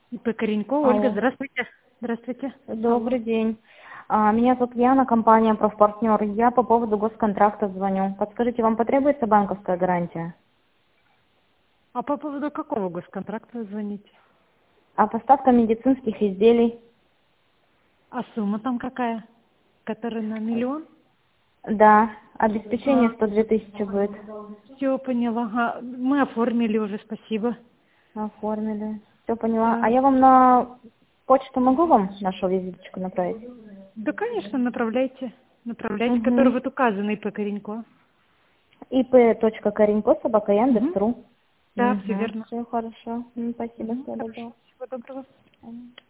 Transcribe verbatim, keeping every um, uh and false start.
И П. Коренько. Ольга, Алло. здравствуйте. Здравствуйте. Добрый день. А, Меня зовут Яна, компания «Профпартнер». Я по поводу госконтракта звоню. Подскажите, вам потребуется банковская гарантия? А по поводу какого госконтракта вы звоните? А поставка медицинских изделий? А сумма там какая? Которая на миллион? Да, обеспечение А, сто две тысячи будет. все поняла. Ага, мы оформили уже, спасибо. Оформили. Все поняла. А Да. я вам на почту могу вам нашу визиточку направить? Да, конечно, направляйте. Направляйте, который Угу. вот указанный П. Коренько. ип.коренько собака Угу. яндекс.ру. Да, все Угу. верно. Все хорошо. М, Спасибо, Угу. всего Хорошо. доброго. Всего доброго. Мгм.